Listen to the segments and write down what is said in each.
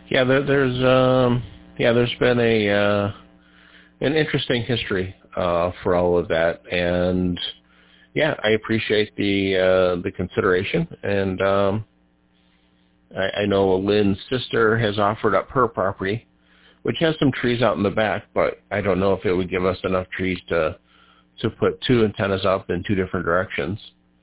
Yeah, there's been an interesting history for all of that, and yeah, I appreciate the consideration, and I know Lynn's sister has offered up her property, which has some trees out in the back, but I don't know if it would give us enough trees to put two antennas up in two different directions.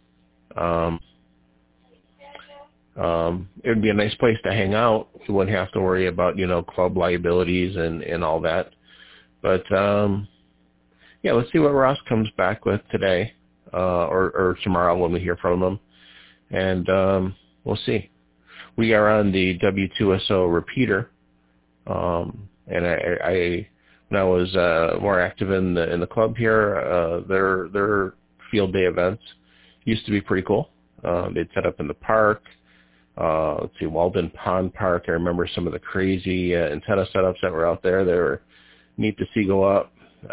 It would be a nice place to hang out. We wouldn't have to worry about, club liabilities and all that. But, yeah, let's see what Ross comes back with today or tomorrow when we hear from him. And we'll see. We are on the W2SO repeater. And I when I was more active in the club here, their field day events used to be pretty cool. They'd set up in the park. Let's see, Walden Pond Park. I remember some of the crazy antenna setups that were out there. They were neat to see go up.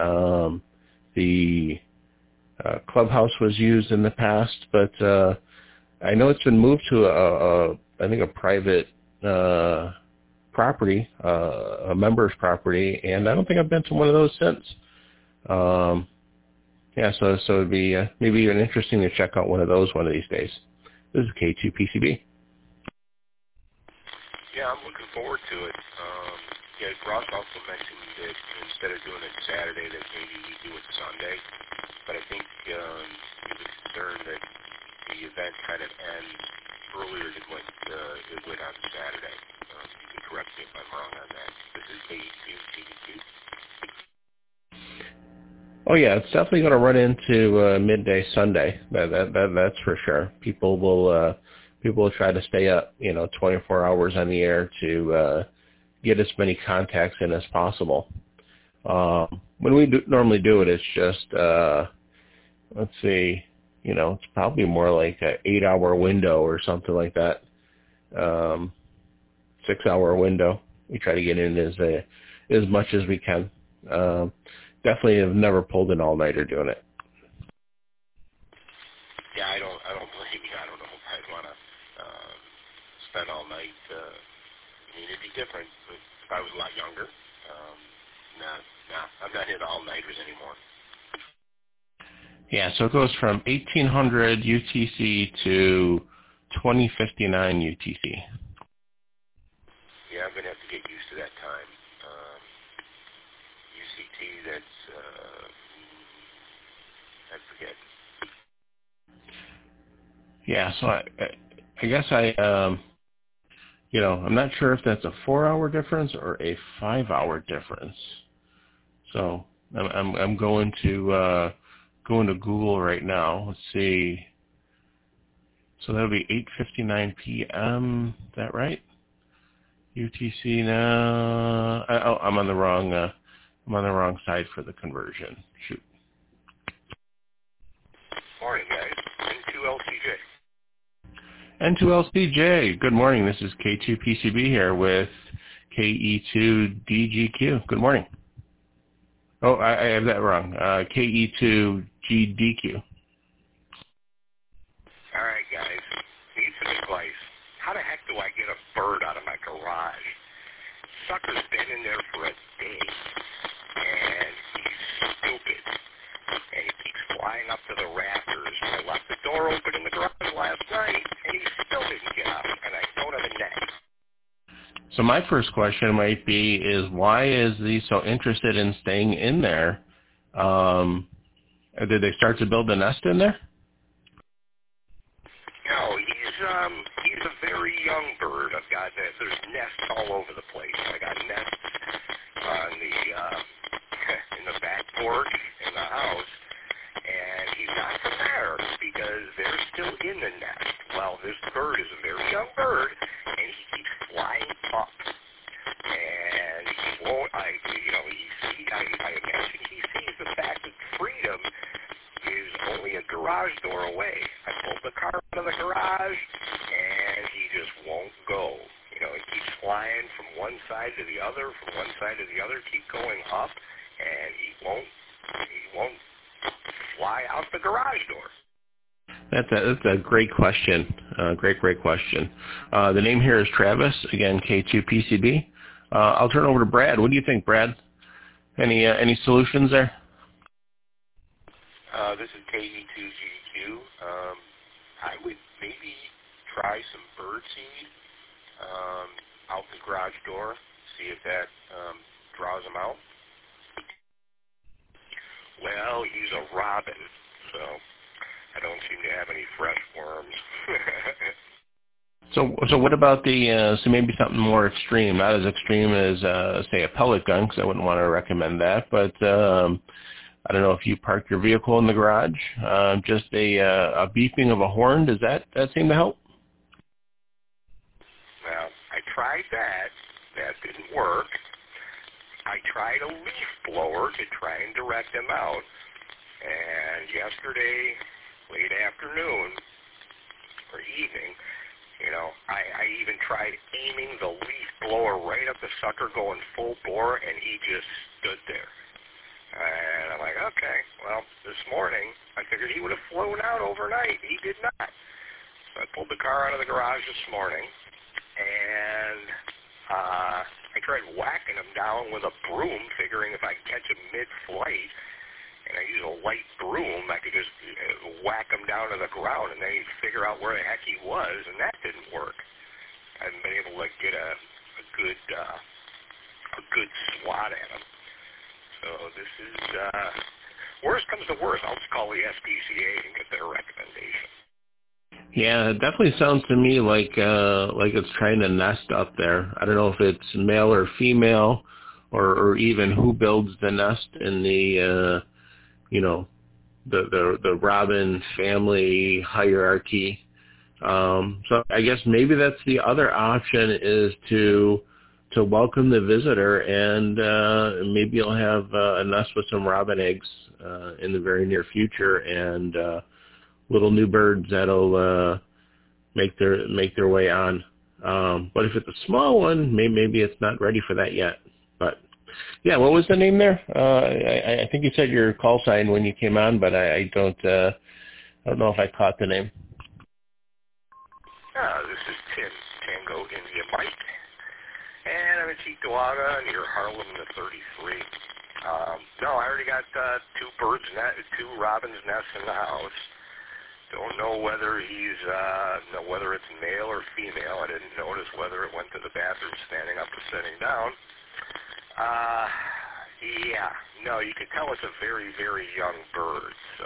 The clubhouse was used in the past, but I know it's been moved to I think a private property, a member's property, and I don't think I've been to one of those since. Yeah, so it'd be maybe even interesting to check out one of those one of these days. This is K2PCB. Yeah, I'm looking forward to it. Yeah, Ross also mentioned that instead of doing it Saturday, that maybe we do it Sunday. But I think he was concerned that the event kind of ends earlier than what it would on Saturday. You can correct me if I'm wrong on that. This is KEQ. Oh yeah, it's definitely going to run into midday Sunday. That's for sure. People will try to stay up, 24 hours on the air to get as many contacts in as possible. When we normally do it, it's just let's see, it's probably more like an 8-hour window or something like that. 6-hour window. We try to get in as much as we can. Definitely have never pulled an all-nighter doing it. Yeah, I don't blame you. I don't know if I'd want to spend all night. I mean, it'd be different if I was a lot younger. I'm not into all-nighters anymore. Yeah, so it goes from 1800 UTC to 2059 UTC. Yeah, I'm going to have to get used to that time. UCT, I forget. Yeah, so I guess I'm not sure if that's a 4-hour difference or a 5-hour difference. So I'm going to Google right now. Let's see. So that'll be 8:59 p.m. Is that right? UTC now. I'm on the wrong side for the conversion. Shoot. Morning, guys. N2LCJ. N2LCJ. Good morning. This is K2PCB here with KE2DGQ. Good morning. Oh, I have that wrong. KE2GDQ. All right, guys. Need some advice. How the heck do I get a bird out of my garage? Sucker's been in there for a day, and he's stupid. And he keeps flying up to the rafters. I left the door open in the garage last night, and he still didn't get out, and I don't have a net. So my first question might be is why is he so interested in staying in there? Did they start to build a nest in there? No, he's a very young bird. I've got there's nests all over the place. I got nests on the in the back porch in the house, and he's not there because they're still in the nest. Well, this bird is a very young bird, and he keeps flying up, and he won't. I imagine he sees the fact that freedom is only a garage door away. I pulled the car out of the garage, and he just won't go. He keeps flying from one side to the other, keep going up, and he won't fly out the garage door. That's a great question. Great question. The name here is Travis, again, K2PCB. I'll turn over to Brad. What do you think, Brad? Any solutions there? This is KE2GDQ. I would maybe try some bird seed out the garage door, see if that draws them out. Well, he's a robin, so I don't seem to have any fresh worms. So what about so maybe something more extreme, not as extreme as, say, a pellet gun, because I wouldn't want to recommend that, but I don't know if you park your vehicle in the garage, just a beeping of a horn, does that seem to help? Well, I tried that. That didn't work. I tried a leaf blower to try and direct them out. And yesterday, late afternoon or evening, I even tried aiming the leaf blower right at the sucker going full bore, and he just stood there. And I'm like, okay, well, this morning, I figured he would have flown out overnight. He did not. So I pulled the car out of the garage this morning, and I tried whacking him down with a broom, figuring if I could catch him mid-flight, and I use a light broom, I could just whack him down to the ground, and then he'd figure out where the heck he was, and that didn't work. I haven't been able to get a good swat at him. So this is, worst comes to worst, I'll just call the SPCA and get their recommendation. Yeah, it definitely sounds to me like it's trying to nest up there. I don't know if it's male or female, or even who builds the nest in the the robin family hierarchy. So I guess maybe that's the other option, is to welcome the visitor, and maybe you'll have a nest with some robin eggs in the very near future, and little new birds that'll make their way on. But if it's a small one, maybe it's not ready for that yet. But yeah, what was the name there? I think you said your call sign when you came on, but I don't know if I caught the name. This is Tim, Tango India Mike, and I'm in Cheektowaga near Harlem, the 33. No, I already got two robin's nests in the house. Don't know whether whether it's male or female. I didn't notice whether it went to the bathroom standing up or sitting down. Yeah, no, you can tell it's a very, very young bird. So,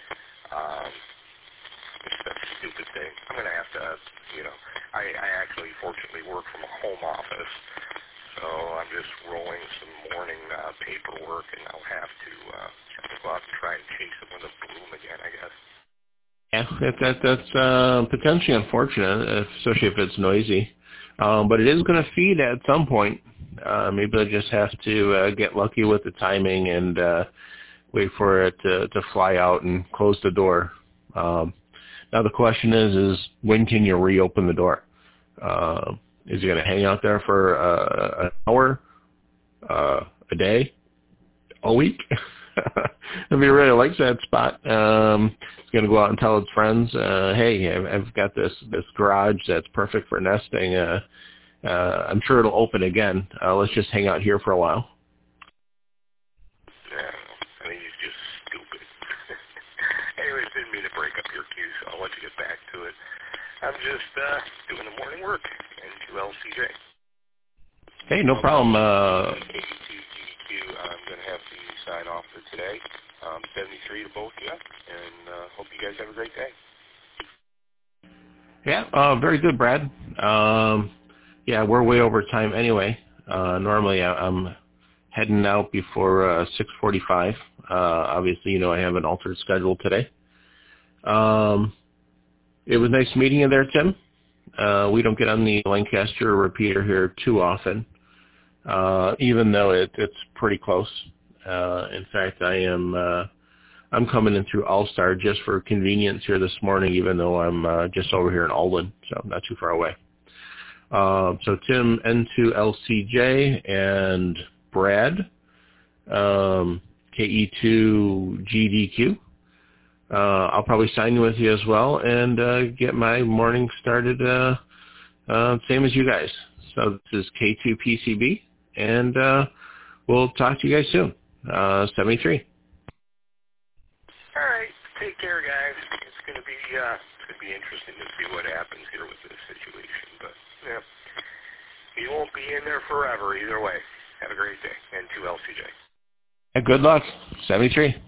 it's that stupid thing. I'm gonna have to, I actually fortunately work from a home office, so I'm just rolling some morning paperwork, and I'll have to go out and try and chase it with a broom again, I guess. Yeah, that's potentially unfortunate, especially if it's noisy. But it is going to feed at some point. Maybe they'll just have to get lucky with the timing and wait for it to fly out and close the door. Now the question is when can you reopen the door? Is it going to hang out there for an hour, a day, a week? If he really likes that spot, he's going to go out and tell his friends, hey, I've got this garage that's perfect for nesting. I'm sure it'll open again. Let's just hang out here for a while. Yeah, I think he's just stupid. Anyways, didn't mean to break up your queue, so I'll let you get back to it. I'm just doing the morning work and QLCJ. Hey, no problem. KE2GDQ, I'm going to have to sign off for today. 73 to both of you, and hope you guys have a great day. Yeah, very good, Brad. Yeah, we're way over time anyway. Normally I'm heading out before 6:45. Obviously, I have an altered schedule today. It was nice meeting you there, Tim. We don't get on the Lancaster repeater here too often, even though it's pretty close. In fact, I'm coming in through All-Star just for convenience here this morning, even though I'm just over here in Alden, so not too far away. So Tim, N2LCJ, and Brad, KE2GDQ. I'll probably sign in with you as well and get my morning started same as you guys. So this is K2PCB, and we'll talk to you guys soon. 73. All right. Take care, guys. It's gonna be interesting to see what happens here with this situation. But yeah, you won't be in there forever either way. Have a great day. And to LCJ. And good luck. 73.